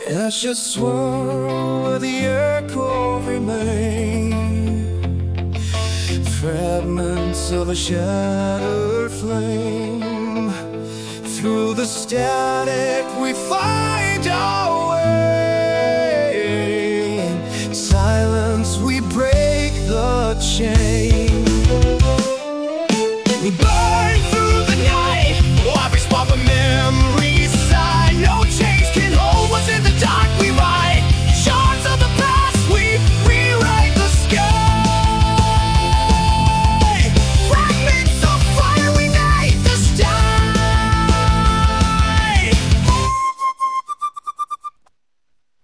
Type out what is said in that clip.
As you swirl where the echo remain, fragments of a shattered flame. Through the static we find our way. In silence we break the chain. We burn